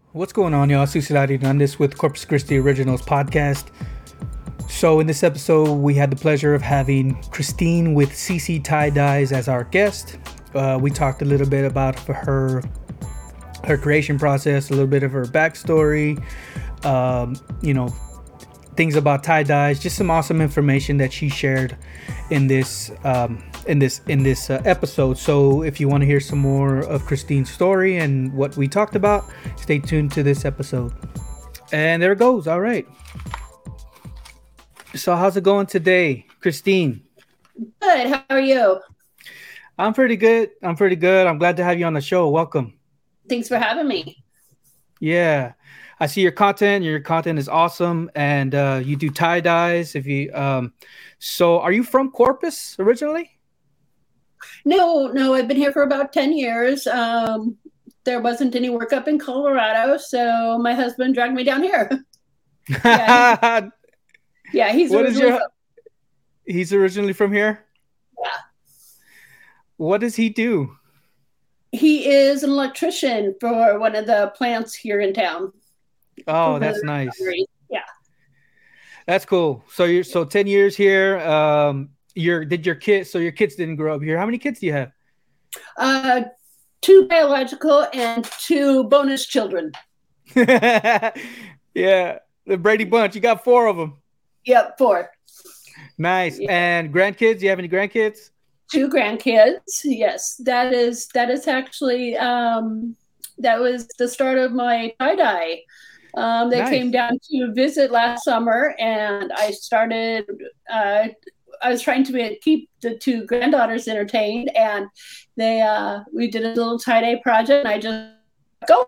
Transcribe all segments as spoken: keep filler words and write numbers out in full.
What's going on, y'all? Susilari Hernandez with Corpus Christi Originals podcast. So in this episode, we had the pleasure of having Christine with C C Tie Dyes as our guest. Uh, we talked a little bit about her her creation process, a little bit of her backstory, um, you know, things about tie dyes, just some awesome information that she shared in this um, in this in this uh, episode. So if you want to hear some more of Christine's story and what we talked about, stay tuned to this episode. And there it goes. All right. So how's it going today, Christine? Good. How are you? I'm pretty good. I'm pretty good. I'm glad to have you on the show. Welcome. Thanks for having me. Yeah. I see your content. Your content is awesome, and uh, you do tie dyes. If you, um, so are you from Corpus originally? No, no, I've been here for about ten years. Um, there wasn't any work up in Colorado, so my husband dragged me down here. yeah, he's, yeah, he's what originally is your, from, he's originally from here. Yeah. What does he do? He is an electrician for one of the plants here in town. Oh, that's nice. Yeah, that's cool. So you're so ten years here. Um, your did your kids? So your kids didn't grow up here. How many kids do you have? Uh, two biological and two bonus children. Yeah, the Brady Bunch. You got four of them. Yep, four. Nice. Yeah. And grandkids? Do you have any grandkids? Two grandkids. Yes, that is that is actually um, that was the start of my tie dye. Um, they nice. Came down to visit last summer, and I started. Uh, I was trying to be, keep the two granddaughters entertained, and they uh, we did a little tie dye project. And I just go.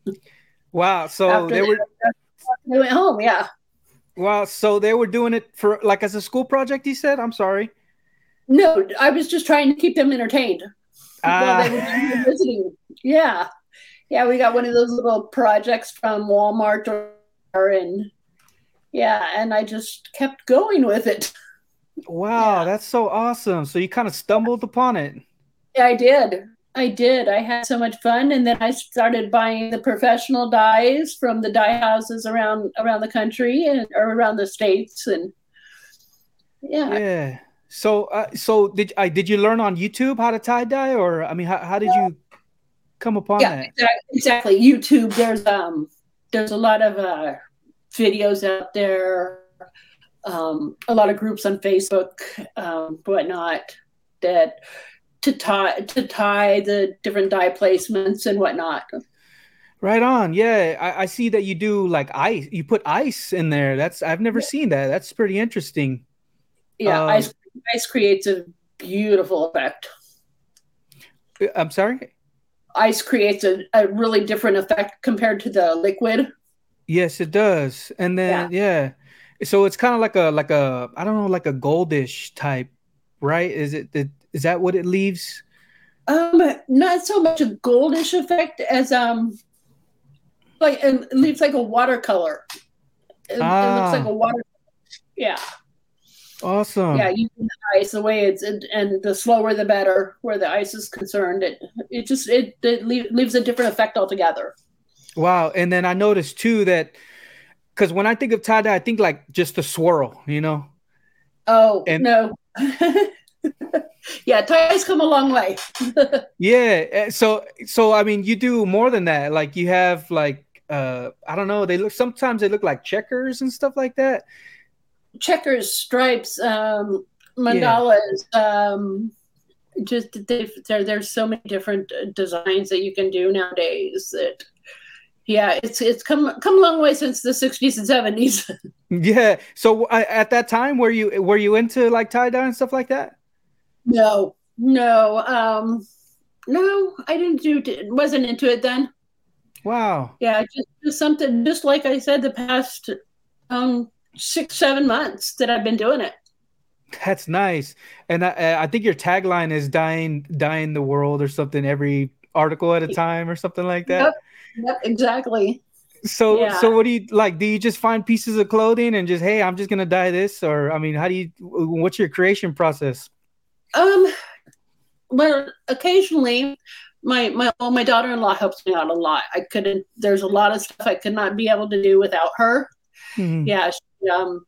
Wow! So they, they were. They went home. Yeah. Wow! So they were doing it for like as a school project. You said, "I'm sorry." No, I was just trying to keep them entertained uh, while they were visiting. Yeah. Yeah, we got one of those little projects from Walmart or and yeah, and I just kept going with it. Wow, yeah. That's so awesome. So you kind of stumbled upon it. Yeah, I did. I did. I had so much fun, and then I started buying the professional dyes from the dye houses around around the country and or around the states, and yeah. Yeah. So, uh, so did I? Did you learn on YouTube how to tie dye, or I mean, how, how did you come upon yeah, that? Exactly. YouTube. There's um, there's a lot of uh, videos out there, um, a lot of groups on Facebook, um, whatnot, that to tie to tie the different dye placements and whatnot. Right on. Yeah, I, I see that you do like ice. You put ice in there. That's I've never yeah. seen that. That's pretty interesting. Yeah, um, ice. Ice creates a beautiful effect. I'm sorry? Ice creates a, a really different effect compared to the liquid. Yes, it does. And then, yeah. yeah. So it's kind of like a, like a, I don't know, like a goldish type, right? Is it, is that what it leaves? Um, not so much a goldish effect as, um, like, it leaves like a watercolor. It, ah. it looks like a watercolor. Yeah. Awesome. Yeah, using the ice the way it's and, and the slower the better where the ice is concerned. It it just it, it leaves a different effect altogether. Wow. And then I noticed too that because when I think of tie dye, I think like just the swirl, you know. Oh and, no. Yeah, ties come a long way. Yeah. So so I mean you do more than that. Like you have like uh I don't know, they look sometimes they look like checkers and stuff like that. Checkers, stripes, um, mandalas, yeah. um, just there. There's so many different designs that you can do nowadays. That, yeah, it's it's come come a long way since the sixties and seventies. Yeah. So uh, at that time, were you were you into like tie dye and stuff like that? No, no, um, no. I didn't do. Wasn't into it then. Wow. Yeah, just, just something. Just like I said, the past. Um, six, seven months that I've been doing it. That's nice. And I, I think your tagline is dying, dying the world or something every article at a time or something like that. Yep, yep, exactly. So, yeah. so what do you like? Do you just find pieces of clothing and just, hey, I'm just going to dye this? Or, I mean, how do you, what's your creation process? Um, well, occasionally my my well, my daughter-in-law helps me out a lot. I couldn't. There's a lot of stuff I could not be able to do without her. Mm-hmm. Yeah, she, um,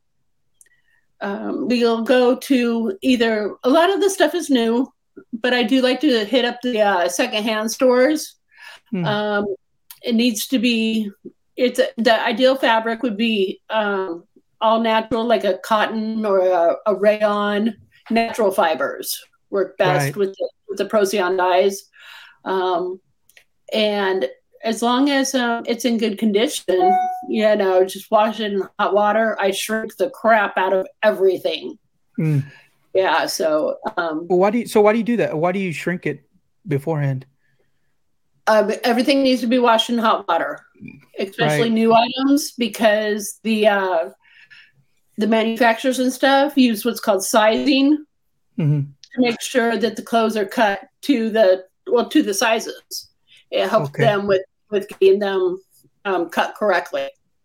um, we'll go to either. A lot of the stuff is new, but I do like to hit up the uh, secondhand stores. Mm-hmm. Um, it needs to be. It's the ideal fabric would be um, all natural, like a cotton or a, a rayon. Natural fibers work best Right. with the, with the Procyon dyes. Um, and as long as um, it's in good condition, you know, just wash it in hot water. I shrink the crap out of everything. Mm. Yeah. So, um, Well, why do you, so why do you do that? Why do you shrink it beforehand? uh, everything needs to be washed in hot water, especially Right. new items, because the uh, the manufacturers and stuff use what's called sizing Mm-hmm. to make sure that the clothes are cut to the well to the sizes. It helps Okay. them with with getting them um, cut correctly,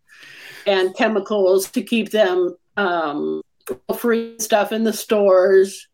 and chemicals to keep them um, free stuff in the stores.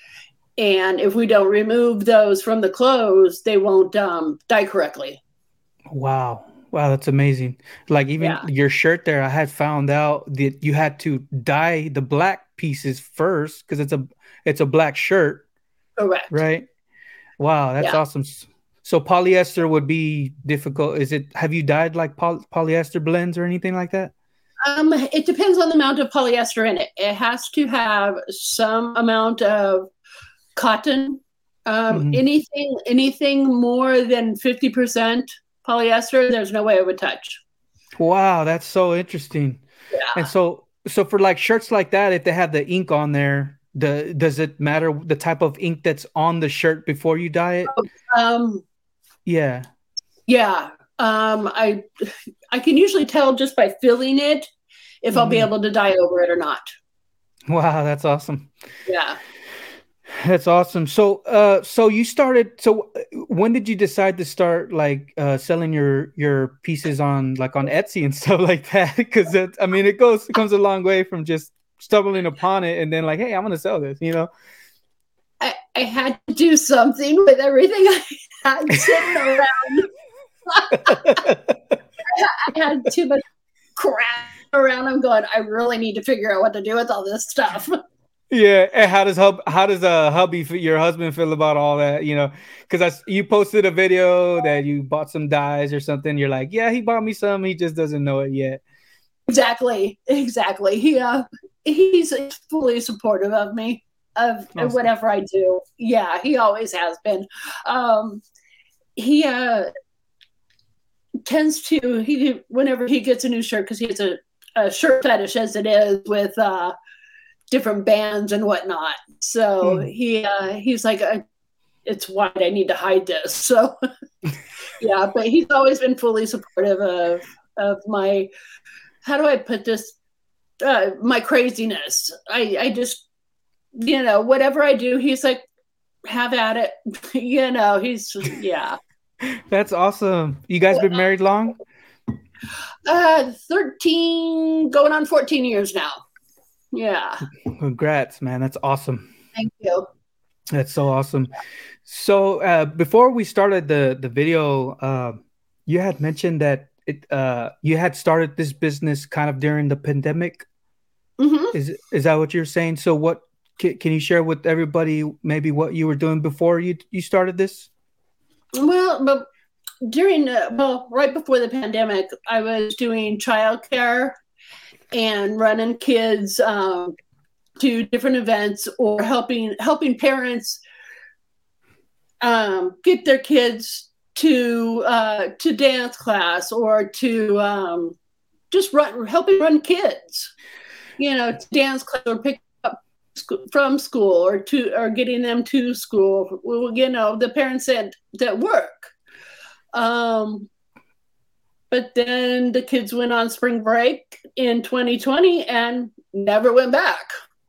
And if we don't remove those from the clothes, they won't um, dye correctly. Wow. Wow, that's amazing. Like even Yeah. your shirt there, I had found out that you had to dye the black pieces first because it's a it's a black shirt, Correct. right? Wow, that's Yeah. awesome. So polyester would be difficult. Is it? Have you dyed like poly- polyester blends or anything like that? Um, it depends on the amount of polyester in it. It has to have some amount of cotton. Um, Mm-hmm. anything anything more than fifty percent polyester, there's no way I would touch. Wow, that's so interesting. Yeah. And so, so for like shirts like that, if they have the ink on there, the does it matter the type of ink that's on the shirt before you dye it? Um, Yeah. yeah. Um, I I can usually tell just by feeling it if I'll be Mhm. able to dye over it or not. Wow, that's awesome. Yeah. That's awesome. So, uh, so you started. So, uh, when did you decide to start like uh, selling your your pieces on like on Etsy and stuff like that? Because I mean, it goes it comes a long way from just stumbling upon it and then like, hey, I'm gonna sell this. You know. I, I had to do something with everything I had sitting around. I had too much crap around. I'm going, I really need to figure out what to do with all this stuff. Yeah, and how does hub how does a uh, hubby your husband feel about all that? You know, because I you posted a video that you bought some dyes or something. You're like, yeah, he bought me some. He just doesn't know it yet. Exactly, exactly. He uh, he's fully supportive of me of Awesome. whatever I do. Yeah, he always has been. Um, he uh tends to he whenever he gets a new shirt because he has a, a shirt fetish as it is with uh different bands and whatnot. So mm. he uh, he's like, it's white. I need to hide this. So yeah, but he's always been fully supportive of of my. How do I put this? Uh, my craziness. I I just you know whatever I do, he's like, have at it. you know, he's yeah. That's awesome. You guys been married long? Uh, thirteen, going on fourteen years now. Yeah. Congrats, man. That's awesome. Thank you. That's so awesome. So uh, before we started the the video, uh, you had mentioned that it uh, you had started this business kind of during the pandemic. Mm-hmm. Is is that what you're saying? So what can, can you share with everybody maybe what you were doing before you you started this? Well, but during uh, well, right before the pandemic, I was doing childcare and running kids um, to different events or helping helping parents um, get their kids to uh, to dance class or to um, just run helping run kids, you know, to dance class or pick up from school or to or getting them to school. Well, you know, the parents said that work. Um, But then the kids went on spring break in twenty twenty and never went back.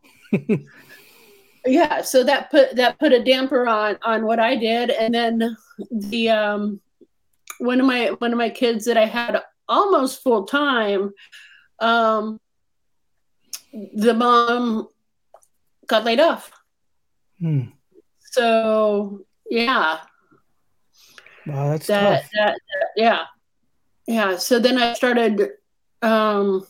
Yeah, so that put that put a damper on on what I did. And then the um, one of my one of my kids that I had almost full time, um, the mom got laid off. Hmm. So yeah. Wow, that's That, tough. that, that yeah. Yeah. So then I started um,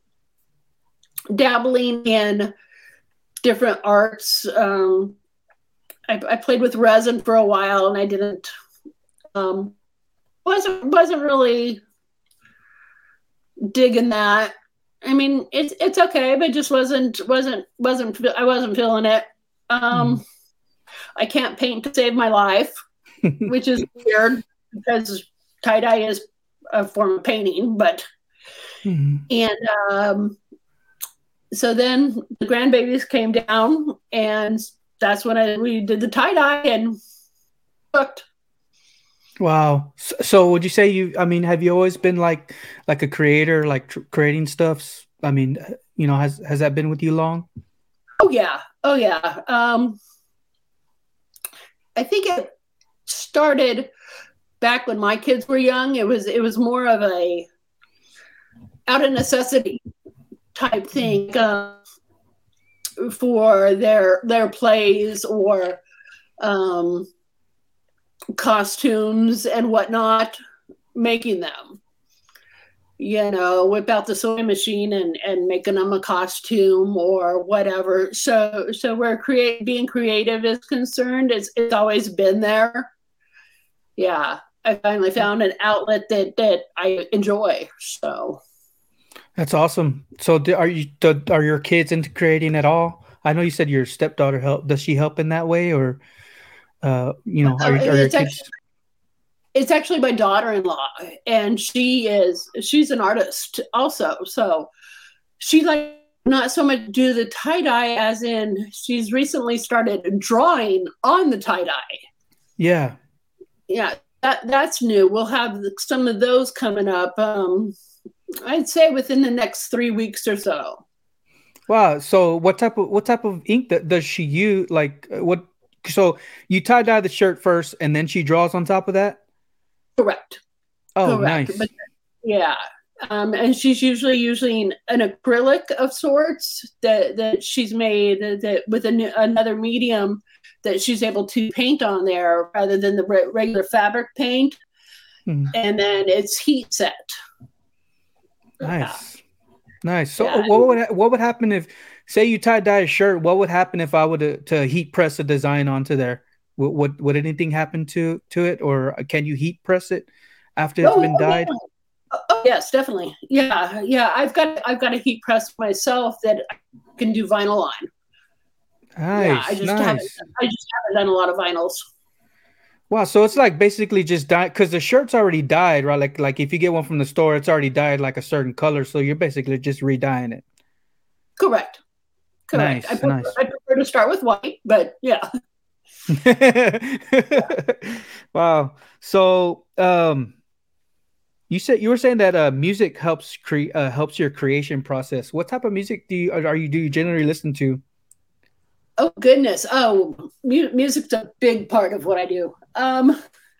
dabbling in different arts. Um, I, I played with resin for a while, and I didn't um, wasn't wasn't really digging that. I mean, it's it's okay, but just wasn't wasn't wasn't I wasn't feeling it. Mm. Um, I can't paint to save my life, which is weird because tie dye is a form of painting. But Mm. and um, so then the grandbabies came down, and that's when I we did the tie dye and cooked. Wow. So, so would you say you, I mean, have you always been like like a creator, like tr- creating stuffs? I mean, you know, has has that been with you long? Oh yeah, oh yeah. Um, I think it started back when my kids were young. It was it was more of a out of necessity type thing uh, for their their plays or um, costumes and whatnot, making them. You know, whip out the sewing machine and and making them a costume or whatever. So so where create being creative is concerned, it's it's always been there. Yeah, I finally found an outlet that that I enjoy. So That's awesome. So do, are you do, are your kids into creating at all? I know you said your stepdaughter help. Does she help in that way, or uh, you know, are uh, are your it's actually kids? it's actually my daughter-in-law, and she is she's an artist also. So she like not so much do the tie-dye as in she's recently started drawing on the tie-dye. Yeah. Yeah, that that's new. We'll have some of those coming up. Um, I'd say within the next three weeks or so. Wow. So what type of what type of ink that does she use? Like uh, what? So you tie dye the shirt first, and then she draws on top of that. Correct. Oh, Correct. But nice. yeah. Um, and she's usually using an acrylic of sorts that, that she's made that with a, another medium that she's able to paint on there rather than the regular fabric paint. Hmm. And then it's heat set. Yeah. Nice. Nice. So, uh, Yeah. what would what would happen if, say, you tie dye a shirt? What would happen if I would to, to heat press a design onto there? Would, would would anything happen to to it, or can you heat press it after it's Oh, been yeah. dyed? Oh, yes, definitely. Yeah, yeah. I've got I've got a heat press myself that I can do vinyl on. Yeah, I Nice, just haven't nice. I just haven't done a lot of vinyls. Wow. So it's like basically just dye because the shirt's already dyed, right? Like like if you get one from the store, it's already dyed like a certain color. So you're basically just re-dyeing it. Correct. Correct. I Nice, prefer, nice. I prefer to start with white, but yeah. Wow. So um you said you were saying that uh, music helps create uh, helps your creation process. What type of music do you are you do you generally listen to? Oh goodness. Oh, mu- music's a big part of what I do. Um,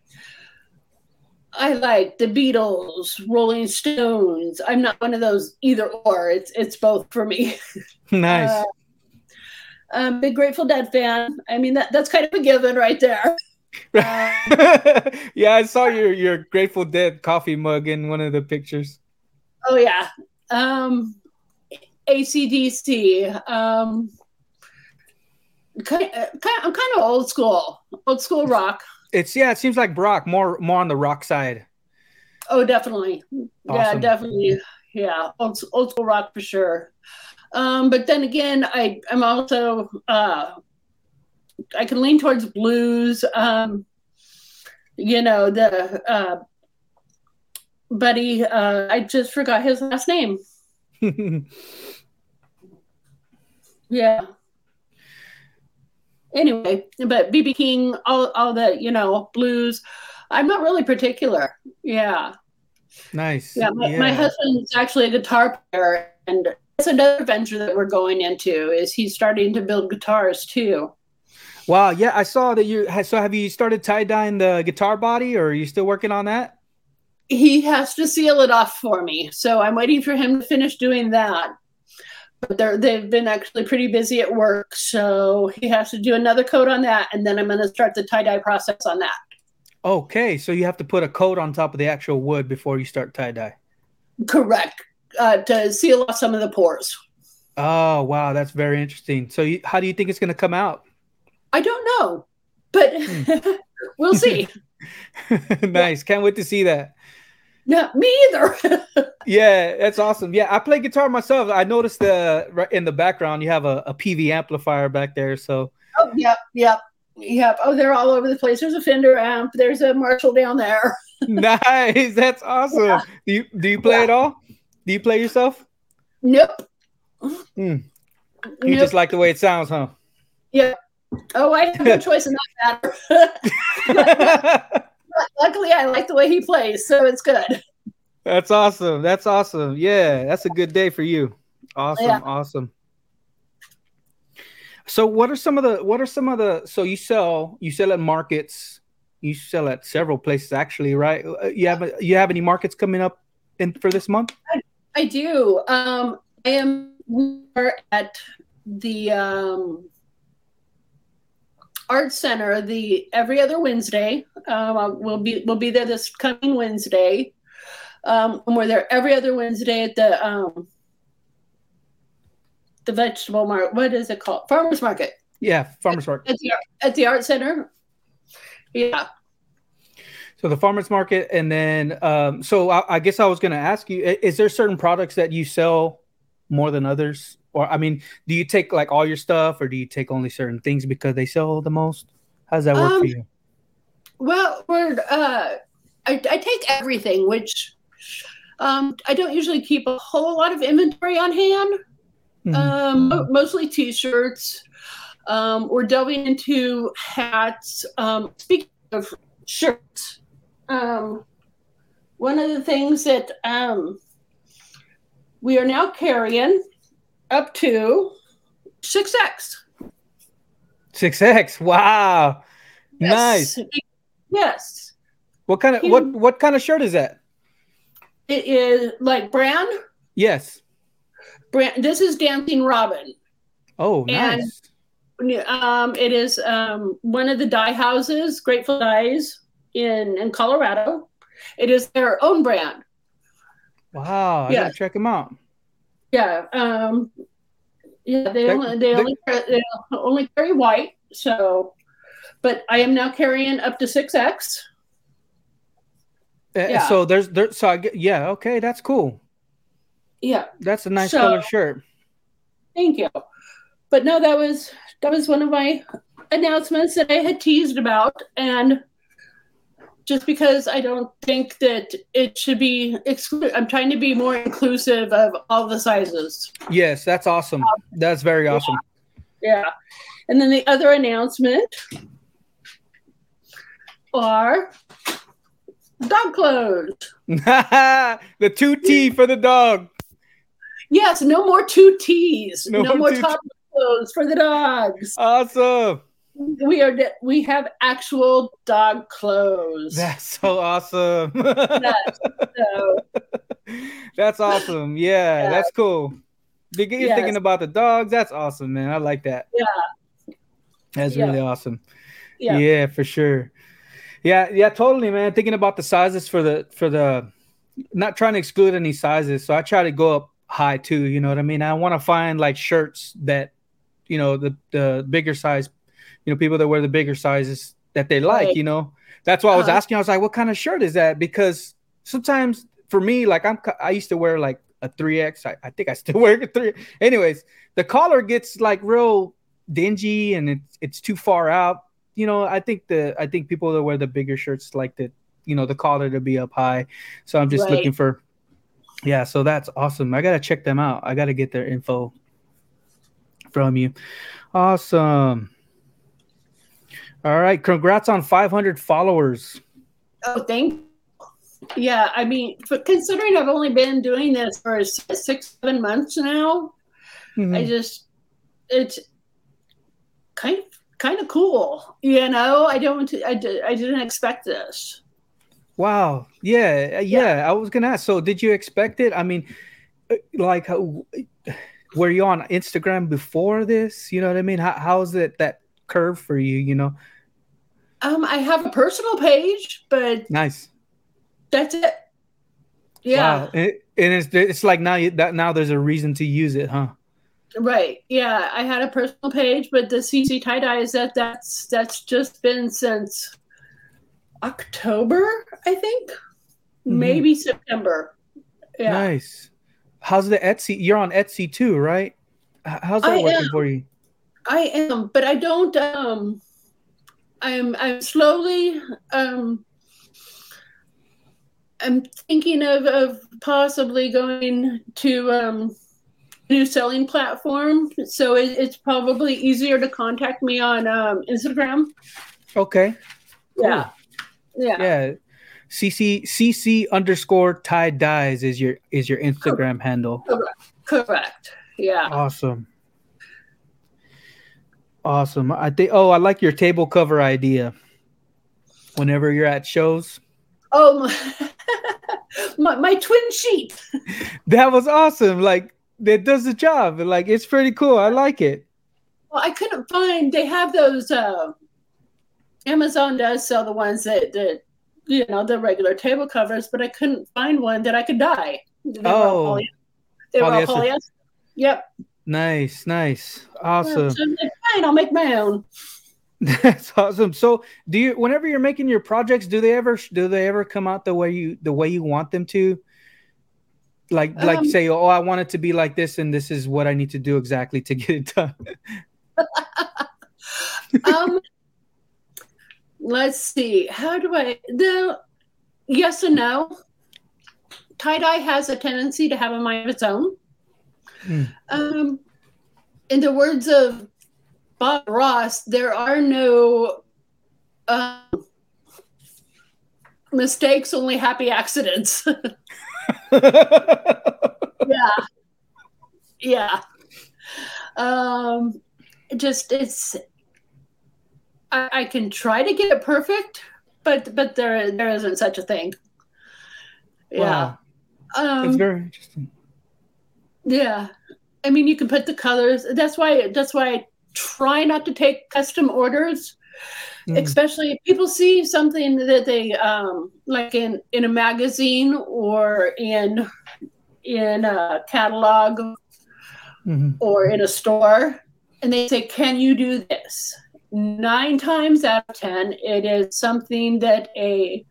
I like the Beatles, Rolling Stones. I'm not one of those either or. It's it's both for me. Uh, Nice. I'm a big Grateful Dead fan. I mean that that's kind of a given right there. Um, Yeah, I saw your your Grateful Dead coffee mug in one of the pictures. oh yeah. Um, A C D C. Um, kind of, I'm kind of old school, old school rock. It's yeah, it seems like Brock more more on the rock side. Oh, definitely. Yeah, Awesome. definitely. Yeah, old, old school rock for sure. Um, but then again, I I'm also uh, I can lean towards blues. Um, you know the uh, buddy. Uh, I just forgot his last name. Yeah. Anyway, but B B King, all all the you know blues. I'm not really particular. Yeah. Nice. Yeah, my, my Yeah. husband's actually a guitar player, and that's another venture that we're going into. Is he's starting to build guitars too. Wow. Yeah, I saw that you. So have you started tie dyeing the guitar body, or are you still working on that? He has to seal it off for me, so I'm waiting for him to finish doing that. But they're they've been actually pretty busy at work, so he has to do another coat on that, and then I'm going to start the tie dye process on that. Okay, so you have to put a coat on top of the actual wood before you start tie dye. Correct. Uh, to seal off some of the pores. Oh, wow, that's very interesting. So, you, how do you think it's going to come out? I don't know, but Hmm. we'll see. Nice. Yeah. Can't wait to see that. Yeah, me either. Yeah, that's awesome. Yeah, I play guitar myself. I noticed the right in the background you have a, a P V amplifier back there. So, oh, yep, yep, yep. Oh, they're all over the place. There's a Fender amp. There's a Marshall down there. Nice. That's awesome. Yeah. Do you do you play yeah. at all? Do you play yourself? Nope. Hmm. You nope. just like the way it sounds, huh? Yeah. Oh, I have no choice in that matter. Luckily, I like the way he plays, so it's good. That's awesome. That's awesome. Yeah, that's a good day for you. Awesome. Yeah. Awesome. So, what are some of the? What are some of the? So you sell you sell at markets. You sell at several places, actually, right? You have you have any markets coming up in for this month? I, I do. Um, I am we're at the um, Art Center the every other Wednesday. Um, we'll be we'll be there this coming Wednesday. Um, and we're there every other Wednesday at the um, the vegetable market. What is it called? Farmers market. Yeah, farmers market at the, at the Art Center. Yeah. So the farmers market, and then um, so I, I guess I was going to ask you: is there certain products that you sell more than others? Or I mean, do you take like all your stuff, or do you take only certain things because they sell the most? How does that work um, for you? Well, we're uh, I, I take everything, which um, I don't usually keep a whole lot of inventory on hand. Mm-hmm. Um, mostly T-shirts. Um, we're delving into hats. Um, speaking of shirts, um, one of the things that um, we are now carrying up to six X. six X. Wow. Yes. Nice. Yes. What kind of what what kind of shirt is that? It is like brand? Yes. Brand. This is Dancing Robin. Oh, nice. And, um, it is um, one of the dye houses, Grateful Dyes in in Colorado. It is their own brand. Wow, I yeah. gotta check them out. Yeah, um, yeah. They, they only they, they only they only carry white. So, but I am now carrying up to six X. Uh, yeah. So there's there. So I get yeah. Okay, that's cool. Yeah, that's a nice so, color shirt. Thank you. But no, that was that was one of my announcements that I had teased about, and just because I don't think that it should be exclu- I'm trying to be more inclusive of all the sizes. Yes, that's awesome. Um, that's very awesome. Yeah. yeah. And then the other announcement are dog clothes. The two T for the dog. Yes, no more two T's. No, no more top T- clothes for the dogs. Awesome. We are we have actual dog clothes. That's so awesome. That's, so. That's awesome. Yeah, yeah, that's cool. You're yes. thinking about the dogs. That's awesome, man. I like that. Yeah. That's yeah. really awesome. Yeah. Yeah, for sure. Yeah, yeah, totally, man. Thinking about the sizes for the for the not trying to exclude any sizes. So I try to go up high too, you know what I mean? I want to find like shirts that, you know, the the bigger size, you know, people that wear the bigger sizes that they like, right. you know. That's why I was uh-huh. asking. I was like, what kind of shirt is that? Because sometimes for me, like I'm I used to wear like a three X. I, I think I still wear a three. Anyways, the collar gets like real dingy and it's it's too far out. You know, I think the I think people that wear the bigger shirts like the, you know, the collar to be up high. So I'm just right. looking for, yeah. So that's awesome. I gotta check them out. I gotta get their info from you. Awesome. All right. Congrats on five hundred followers. Oh, thank you. Yeah, I mean, but considering I've only been doing this for six, seven months now, mm-hmm. I just it's kind of kind of cool, you know. I don't, I, did, I didn't expect this. Wow. Yeah, yeah, yeah. I was gonna ask. So, did you expect it? I mean, like, were you on Instagram before this? You know what I mean? How how's it that curve for you? You know. Um, I have a personal page, but Nice. That's it. Yeah. Wow. And, and it's it's like now you, that now there's a reason to use it, huh? Right. Yeah. I had a personal page, but the C C tie dye is that that's that's just been since October, I think, mm-hmm. maybe September. Yeah. Nice. How's the Etsy? You're on Etsy too, right? How's that I working am. for you? I am, but I don't. Um, I'm I'm slowly. Um, I'm thinking of, of possibly going to um, a new selling platform. So it, it's probably easier to contact me on um, Instagram. Okay. Cool. Yeah. Yeah. Yeah. C C C C underscore tie dyes is your is your Instagram Correct. handle. Correct. Correct. Yeah. Awesome. Awesome. I think. Oh, I like your table cover idea. Whenever you're at shows. Oh, my, my, my twin sheet. That was awesome. Like that does the job. Like it's pretty cool. I like it. Well, I couldn't find. They have those. Uh, Amazon does sell the ones that that you know the regular table covers, but I couldn't find one that I could dye. They oh, were all poly- they polyester. were all polyester. Yep. Nice, nice, awesome. So I'm like, fine, I'll make my own. That's awesome. So, do you, whenever you're making your projects, do they ever, do they ever come out the way you, the way you want them to? Like, like um, say, oh, I want it to be like this, and this is what I need to do exactly to get it done. um, let's see. How do I? The yes and no. Tie dye has a tendency to have a mind of its own. Hmm. Um, in the words of Bob Ross, there are no uh, mistakes, only happy accidents. yeah. Yeah. Um, just, it's, I, I can try to get it perfect, but, but there, there isn't such a thing. Yeah. Wow. Um, it's very interesting. Yeah. I mean, you can put the colors. That's why, that's why I try not to take custom orders, mm. especially if people see something that they um, like in, in a magazine or in, in a catalog mm-hmm. or in a store. And they say, can you do this? Nine times out of ten, it is something that a,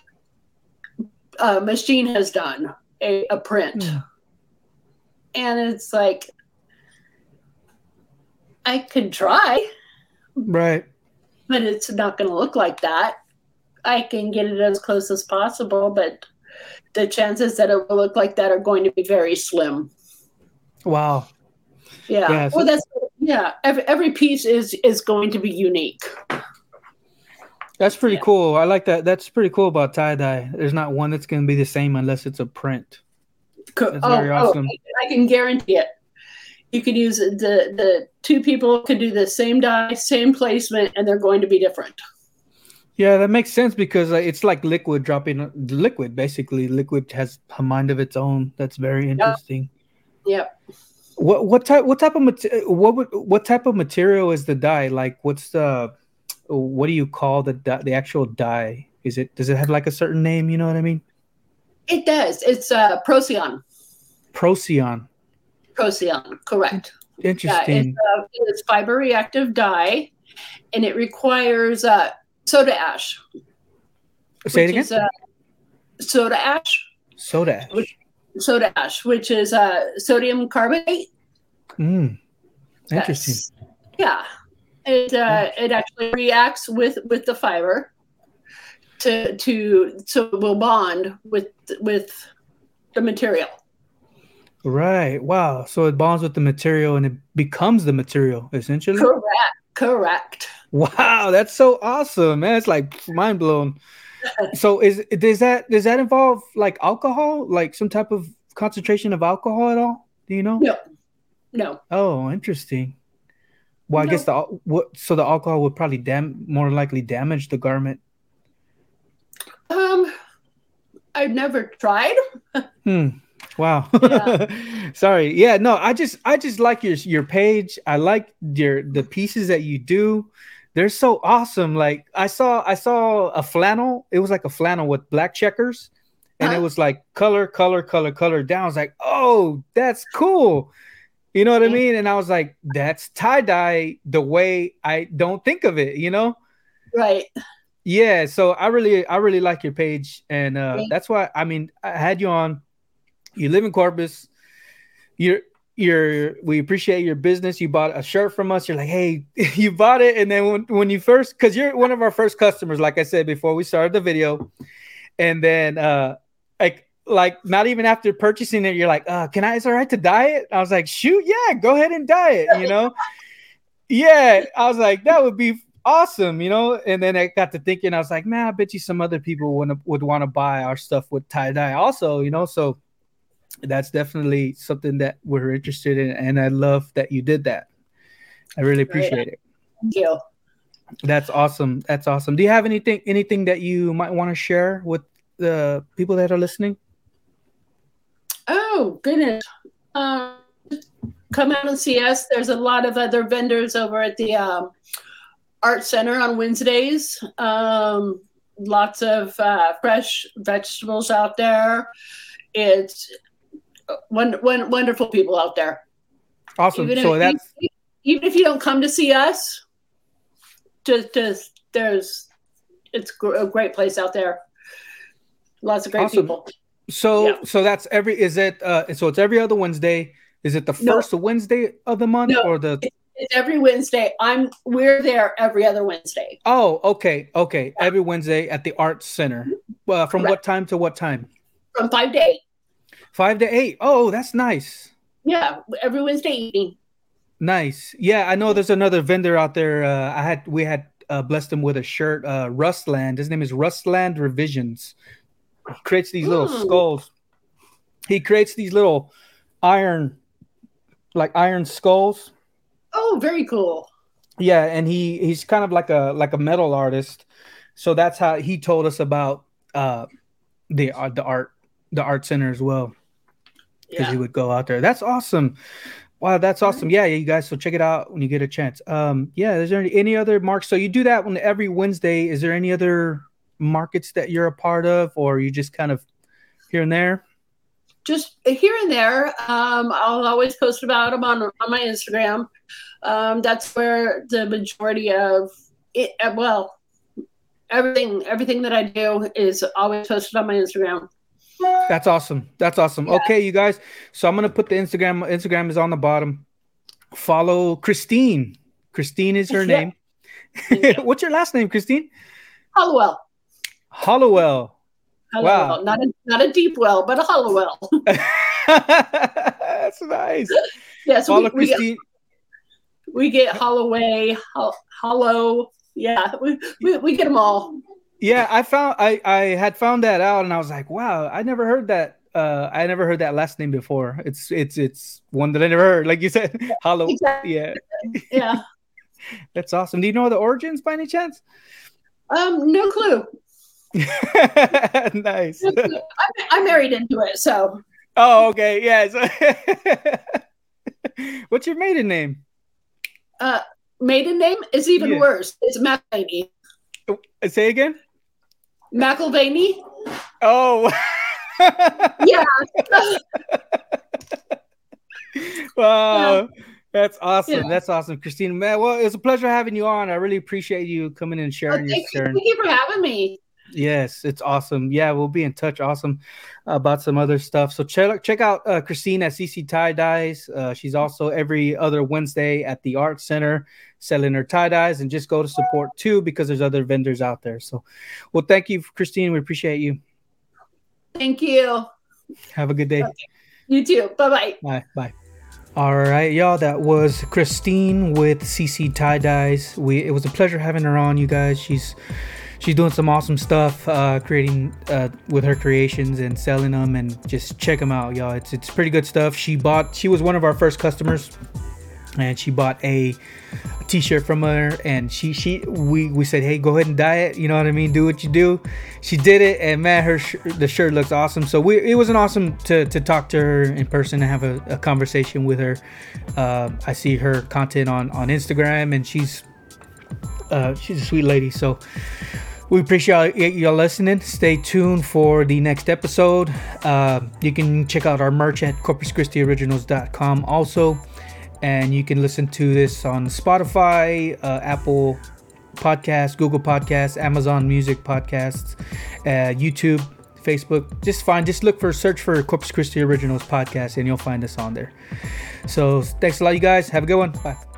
a machine has done, a, a print. Mm. And it's like, I could try. Right. But it's not going to look like that. I can get it as close as possible, but the chances that it will look like that are going to be very slim. Wow. Yeah. yeah so- well, that's, yeah. Every, every piece is, is going to be unique. That's pretty yeah. cool. I like that. That's pretty cool about tie-dye. There's not one that's going to be the same unless it's a print. That's oh, very awesome. Oh, I can guarantee it. You could use the the two people could do the same dye, same placement, and they're going to be different. Yeah, that makes sense because it's like liquid dropping liquid. Basically, liquid has a mind of its own. That's very interesting. Yep. yep. What what type what type of what would, what type of material is the dye? Like, what's the what do you call the the actual dye? Is it does it have like a certain name? You know what I mean? It does. It's uh, Procyon. Procyon. Procyon, correct. Interesting. Yeah, it's, uh, it's fiber reactive dye, and it requires uh, soda ash. Say it again. Is, uh, soda ash. Soda ash. Which, soda ash, which is uh, sodium carbonate. Mm. Interesting. Yes. Yeah, it uh, it actually reacts with with the fiber to to so it will bond with with the material. Right. Wow. So it bonds with the material and it becomes the material, essentially. Correct. Correct. Wow, that's so awesome, man. It's like mind blown. So is does that does that involve like alcohol, like some type of concentration of alcohol at all? Do you know? No. No. Oh, interesting. Well, I no. guess the what so the alcohol would probably dam more likely damage the garment. Um, I've never tried. hmm. Wow. Yeah. Sorry. Yeah, no, I just I just like your your page. I like your the pieces that you do. they're so awesome. Like I saw, I saw a flannel. It was like a flannel with black checkers, and Uh-huh. it was like color, color, color, color down. I was like, oh, that's cool. You know what I mean? And I was like, that's tie dye the way I don't think of it. You know? Right. Yeah. So I really, I really like your page, and uh, Right. that's why. I mean, I had you on. You live in Corpus. You're you're we appreciate your business. You bought a shirt from us. You're like, hey, you bought it, and then when, when you first, because you're one of our first customers, like I said before we started the video, and then uh like like not even after purchasing it, you're like, uh, can I? Is it all right to dye it? I was like, shoot, yeah, go ahead and dye it. You know, yeah. I was like, that would be awesome, you know. And then I got to thinking, I was like, man, I bet you some other people would would want to buy our stuff with tie dye also, you know. So that's definitely something that we're interested in, and I love that you did that. I really appreciate it. Thank you. That's awesome. That's awesome. Do you have anything anything that you might want to share with the people that are listening? Oh goodness. Um, come out and see us. There's a lot of other vendors over at the um, Art Center on Wednesdays. Um, lots of uh, fresh vegetables out there. It's one, one, wonderful people out there. Awesome. Even so if, that's even, even if you don't come to see us, just, just there's it's a great place out there. Lots of great awesome. people. So yeah. so that's every is it uh so it's every other Wednesday. Is it the first no. Wednesday of the month no, or the it's every Wednesday. I'm we're there every other Wednesday. Oh, okay. Okay. Yeah. Every Wednesday at the Art Center. Uh, from Correct. What time to what time? From five to eight. Five to eight. Oh, that's nice. Yeah, every Wednesday evening. Nice. Yeah, I know there's another vendor out there. Uh, I had we had uh, blessed him with a shirt. Uh, Rustland. His name is Rustland Revisions. He creates these little mm. skulls. He creates these little iron, like iron skulls. Oh, very cool. Yeah, and he he's kind of like a like a metal artist. So that's how he told us about uh, the uh, the art the art center as well. Because yeah. he would go out there. That's awesome. Wow, that's awesome. Yeah, you guys. So check it out when you get a chance. Um, yeah. Is there any, any other marks? So you do that on every Wednesday. Is there any other markets that you're a part of, or you just kind of here and there? Just here and there. Um, I'll always post about them on on my Instagram. Um, that's where the majority of it. Well, everything everything that I do is always posted on my Instagram. That's awesome. That's awesome. Yeah. Okay, you guys. So I'm gonna put the Instagram. Instagram is on the bottom. Follow Christine. Christine is her name. Yeah. What's your last name, Christine? Hollowell. Hollowell. Hollowell. Wow. Not a not a deep well, but a Hollowell. That's nice. Yes, Follow we, Christine. We get, we get Holloway, ho- Hollow. Yeah, we, we we get them all. Yeah, I found I, I had found that out, and I was like, wow, I never heard that. Uh, I never heard that last name before. It's it's it's one that I never heard. Like you said, yeah, Hollow. Exactly. Yeah, yeah, that's awesome. Do you know the origins by any chance? Um, no clue. Nice. No clue. I, I married into it, so. Oh, okay. Yes. What's your maiden name? Uh, maiden name is even yeah. worse. It's McElvaney. Say again. McElvaney. Oh. Yeah. Wow. Yeah. That's awesome. Yeah. That's awesome, Christine. Man, well, it was a pleasure having you on. I really appreciate you coming and sharing oh, your thank sharing. You. Thank you for having me. Yes, it's awesome. Yeah, we'll be in touch. Awesome about some other stuff. So check check out uh, Christine at C C Tie Dyes. Uh, she's also every other Wednesday at the Art Center selling her tie dyes, and just go to support too because there's other vendors out there. So, well, thank you, Christine. We appreciate you. Thank you. Have a good day. Okay. You too. Bye-bye. Bye. Bye. All right, y'all. That was Christine with C C Tie Dyes. We it was a pleasure having her on, you guys. She's She's doing some awesome stuff, uh, creating uh, with her creations and selling them, and just check them out, y'all. It's it's pretty good stuff. She bought. She was one of our first customers, and she bought a, a t-shirt from her. And she she we we said, hey, go ahead and dye it. You know what I mean? Do what you do. She did it, and man, her sh- the shirt looks awesome. So we it was an awesome to to talk to her in person and have a, a conversation with her. Uh, I see her content on on Instagram, and she's Uh, she's a sweet lady. So we appreciate y'all listening. Stay tuned for the next episode. Uh, you can check out our merch at corpus christi originals dot com also. And you can listen to this on Spotify, uh, Apple Podcasts, Google Podcasts, Amazon Music Podcasts, uh, YouTube, Facebook. Just find, just look for, search for Corpus Christi Originals Podcast and you'll find us on there. So thanks a lot, you guys. Have a good one. Bye.